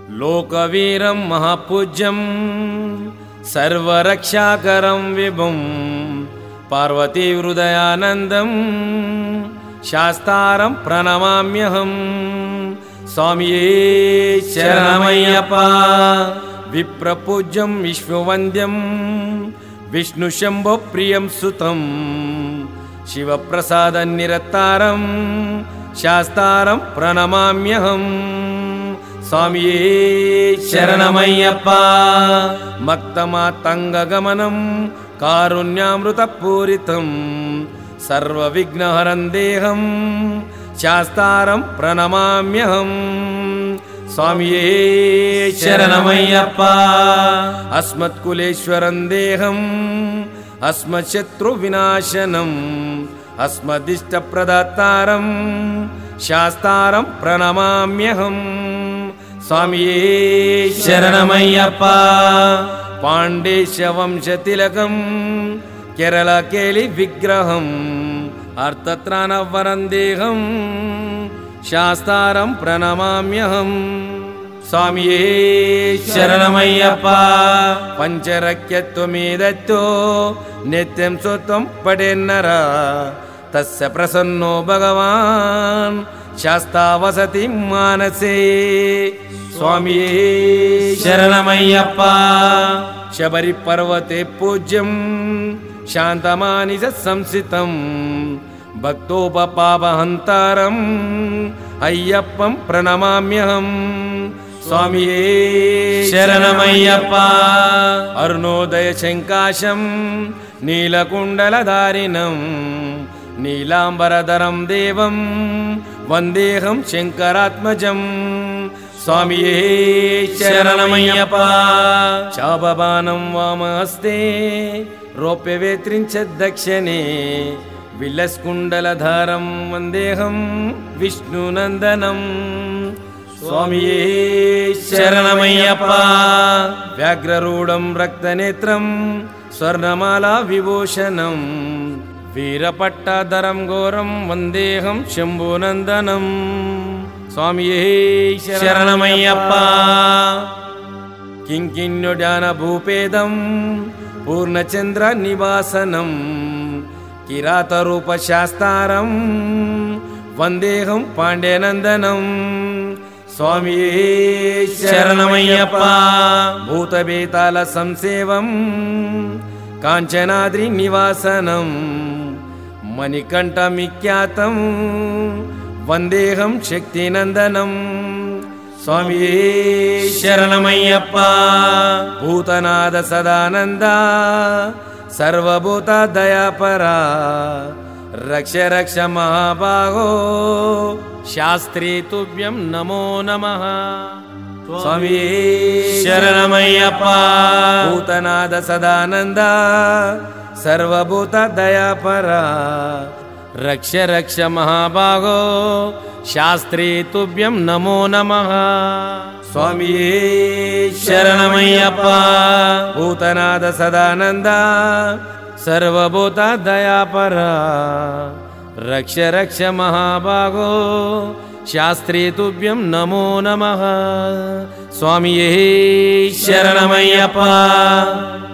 लोकवीरं महापूज्यं सर्वरक्षाकरं विभुं पार्वती हृदयानन्दं शास्तारं प्रणमाम्यहं। स्वामिये शरणमय्यप्पा विप्रपूज्यं विश्ववन्द्यं विष्णुशम्भो प्रियं सुतं शिवप्रसादनिरतारं शास्तारं प्रणमाम्यहं। स्वामिये शरणमय्यप्पा मक्तमातङ्गगमनं कारुण्यामृतपूरितं सर्वविघ्नहरं देहं शास्तारं प्रणमाम्यहं। स्वामिये शरणमय्यप्पा अस्मत्कुलेश्वरं देहं अस्मच्छत्रुविनाशनम् अस्मदिष्टप्रदातारं शास्तारं प्रणमाम्यहं। स्वामिये शरणमय्यप्पा पाण्डेशवंशतिलकं केरलकेलि विग्रहम् अर्थत्राणवरं देहं शास्तारं प्रणमाम्यहं। स्वामिये शरणमय्यप्पा पञ्चरक्यत्वमेदत्तो नित्यं सुत्वं पठेन्नर तस्य प्रसन्नो भगवान् शास्ता वसति मानसे। स्वामिये शरणमय्यप्पा शबरिपर्वते पूज्यं शान्तमानिस संसितं भक्तोपपापहन्तारम् अय्यप्पं प्रणमाम्यहं। स्वामिये शरणमय्यप्पा अरुणोदय शङ्काशं नीलकुण्डलधारिणं नीलाम्बरधरं देवं वन्देऽहं शङ्करात्मजं। स्वामिये शरणमय्यप्पा चापबाणं वामहस्ते रौप्यवेत्रिं च दक्षिणे विलस्कुण्डलधारं वन्देऽहं विष्णुनन्दनं। स्वामिये शरणमय्यप्पा व्याघ्ररूढं रक्तनेत्रं स्वर्णमाला विभूषणं वीरपट्टाधरं घोरं वन्देऽहं शम्भुनन्दनं। स्वामिये शरणमय्यप्पा किङ्किण्योड्यानभूपेदं पूर्णचन्द्रनिवासनं किरातरूपशास्तारं वन्देऽहं पाण्ड्यनन्दनं। स्वामिये शरणमय्यप्पा भूतवेतालसंसेवं काञ्चनाद्रिनिवासनं मणिकण्ठमिख्यातं वन्देऽहं शक्तिनन्दनं। स्वामिये शरणमय्यप्पा भूतनाद सदानन्दा सर्वभूतदयापरा रक्ष रक्ष महाबाहो शास्त्री तुभ्यं नमो नमः। स्वामिये शरणमय्यप्पा भूतनाद सदानन्दा सर्वभूतदयापरा रक्ष रक्ष महाबाहो शास्त्री तुभ्यं नमो नमः। स्वामिये शरणमय्यप्पा भूतनाद सदानन्दा सर्वभूतदयापरा रक्ष रक्ष महाबाहो शास्त्री तुभ्यं नमो नमः। स्वामिये शरणमय्यप्पा।